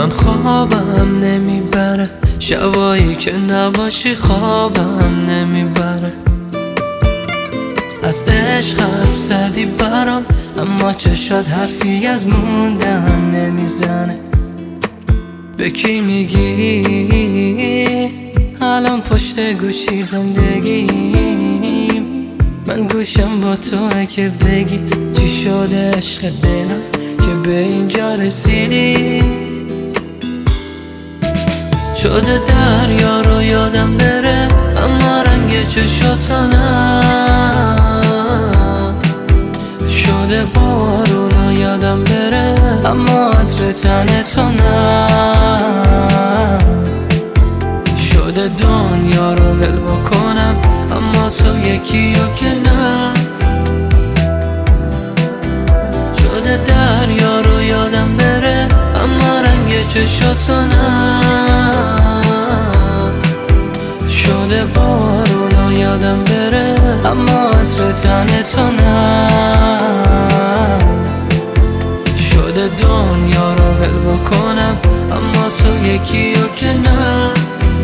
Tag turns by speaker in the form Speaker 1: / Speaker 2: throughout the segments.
Speaker 1: من خوابم نمیبره، شبایی که نباشی خوابم نمیبره. از عشق حرف زدی برام، اما چشات حرفی از موندن نمیزنه. به کی میگی الان پشت گوشی زندگیم؟ من گوشم با توه که بگی چی شده عشق دلم که به اینجا رسیدی. شده دریا رو یادم بره، اما رنگ چشاتو نه. شده بارون رو یادم بره، اما عطر تن تو نه. شده دنیا رو ول بکنم، اما تو یکی رو که نه. شده دریا رو یادم بره، اما رنگ چشاتو نه. شده بارون رو یادم بره، اما عطر تن تو نه. شده دنیا رو ول بکنم، اما تو یکی رو که نه.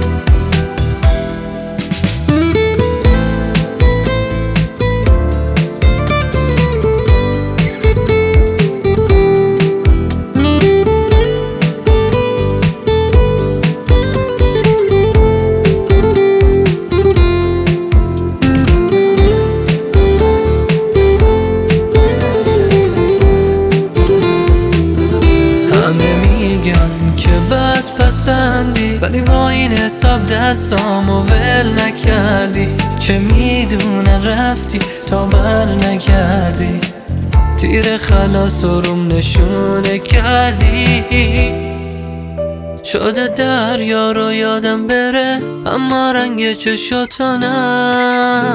Speaker 1: که بد پسندی، ولی با این حساب دستامو ول نکردی. چه میدونن رفتی تا بر نگردی، تیر خلاص روم نشونه کردی. شده دریا رو یادم بره، اما رنگ چشاتو نه.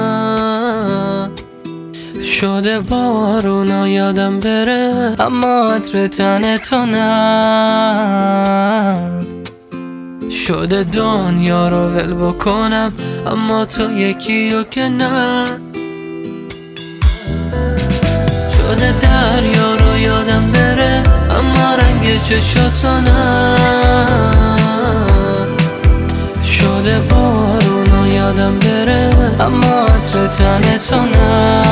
Speaker 1: شده بارون رو یادم بره، اما عطر تن تو نه. شده دنیا رو ول بکنم، اما تو یکی رو که نه. شده دریا رو یادم بره، اما رنگ چشاتو نه. شده بارون رو یادم بره، اما عطر تن تو نه.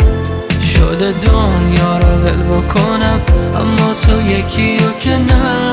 Speaker 1: شده دنیا رو ول بکنم، اما تو یکی رو که نه.